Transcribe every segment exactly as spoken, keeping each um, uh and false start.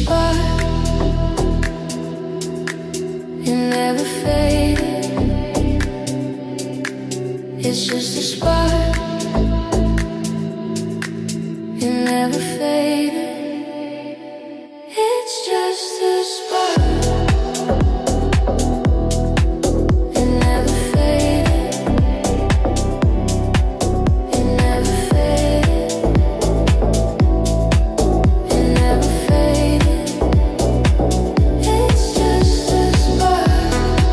spark. It never faded. It's just a spark. It never faded. It's just a spark. It never faded. It never faded. It never faded. It's just a spark.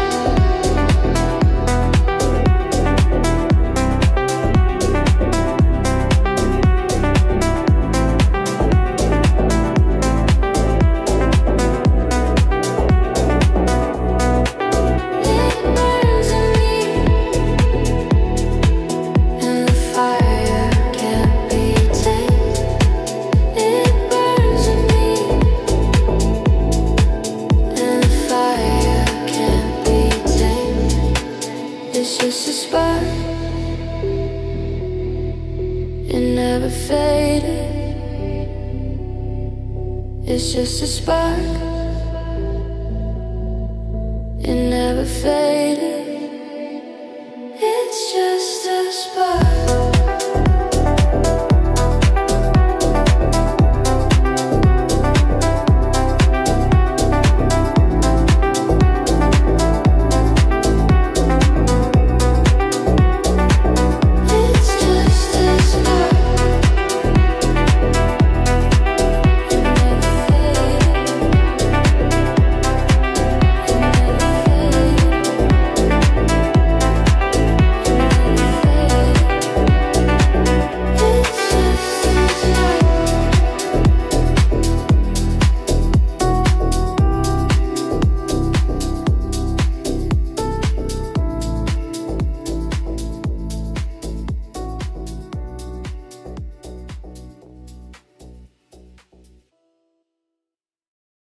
It's just a spark. It never faded. It's just a spark. It never faded. It's just a spark.